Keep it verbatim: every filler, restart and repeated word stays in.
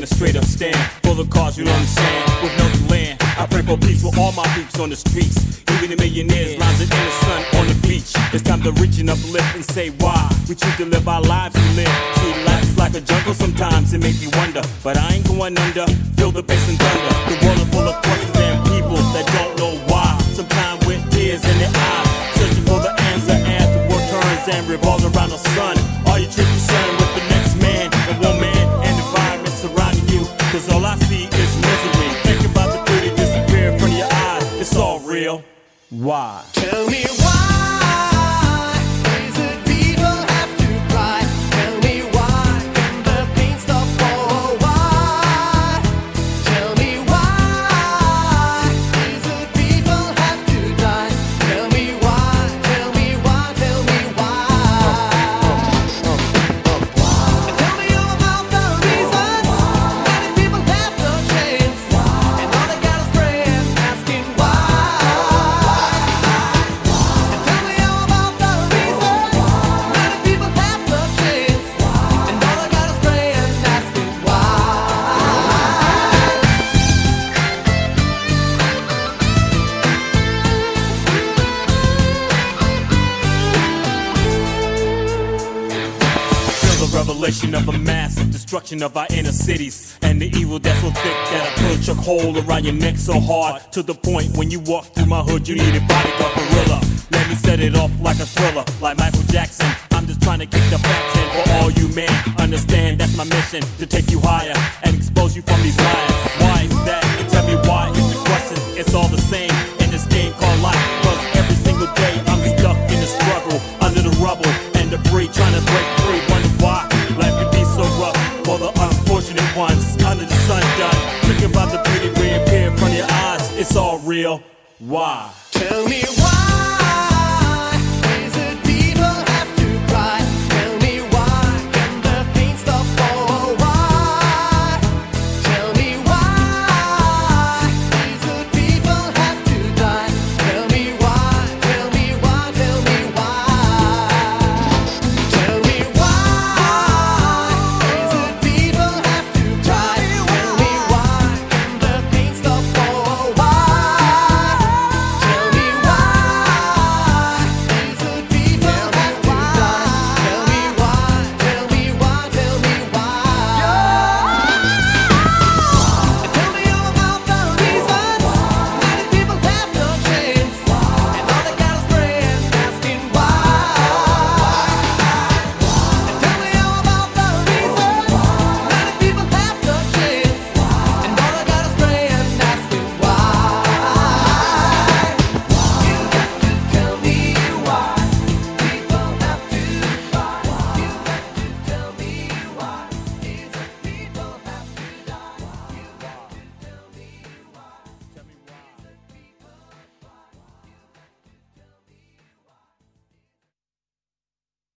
taking a straight up stand for the cause you understand. With no land, I pray for peace with all my peeps on the streets. Even the millionaires lounging in the sun on the beach. It's time to reach and uplift and say why we choose to live our lives and live. See, life's like a jungle sometimes, it makes me wonder. But I ain't going under, feel the bass and thunder. The world is full of questions and people that don't know why. Sometimes with tears in their eyes, searching for the answer as the world turns and revolves around the sun. Are you truly concerned with the next man and woman and environment surrounding you? Cause all I see is misery. Think about the beauty disappear in front of your eyes. It's all real. Why? Tell me why is it people have to cry? Tell me why can the pain stop for a while? Tell me why is it people have to die? Tell me why, tell me why, tell me why. And tell me all about the reasons many people have no chance, and all they got is praying, asking why. Revelation of a massive destruction of our inner cities, and the evil that's so thick that I put a choke hole around your neck so hard, to the point when you walk through my hood you need a bodyguard gorilla. Let me set it off like a thriller, like Michael Jackson. I'm just trying to kick the facts in for all you men. Understand that's my mission, to take you higher and expose you from these lies. Why is that? And tell me why is the question. It's all the same in this game called life. Cause every single day I'm stuck in the struggle, under the rubble and debris, trying to break free. Wonder why life can be so rough for the unfortunate ones under the sun done. Think about the beauty reappear in front of your eyes. It's all real. Why?